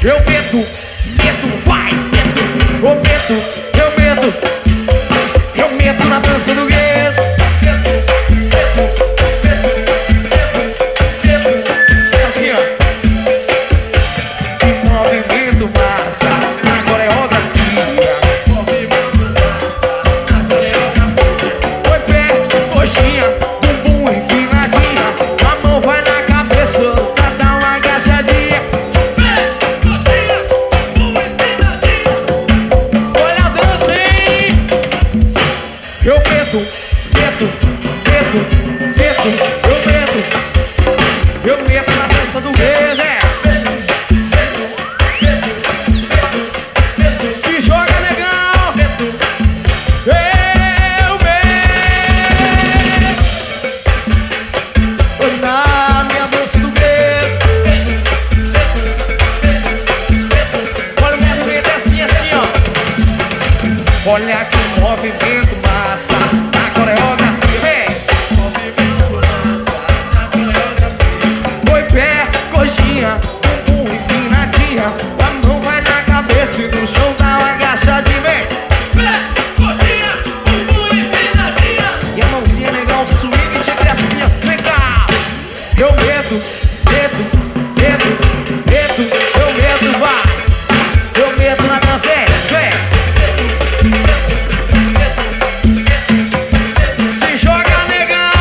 Eu medo, medo, vai, medo. Eu medo, eu medo. Eu medo na dança do gueto. Assim, ó. Movimento massa, na coreografia. Foi pé, coxinha, bumbum empinadinha. A mão vai na cabeça pra dar uma agachadinha. Olha a dança, hein? Eu medo, medo, medo, medo. Eu medo na dança do gueto, né? Se joga, negão! Eu medo! Hoje na minha dança do gueto. Olha o movimento, é assim, assim, ó. Olha que movimento massa na coreografia, vem! Foi pé, coxinha, bumbum empinadinha. A mão vai na cabeça e no chão dá uma agachadinha, vem! E a mãozinha legal, swing de gracinha, vem cá! Eu medo, medo, medo, medo, eu medo, vai! Eu medo na dança, vem! Se joga, negão!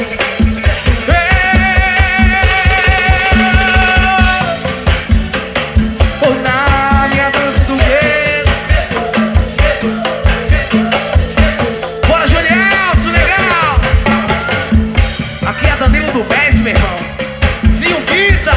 Ou na minha dança do gueto. Bora, Julielson, legal! Aqui é Danilo do Bez, meu irmão. Zinho Pizza.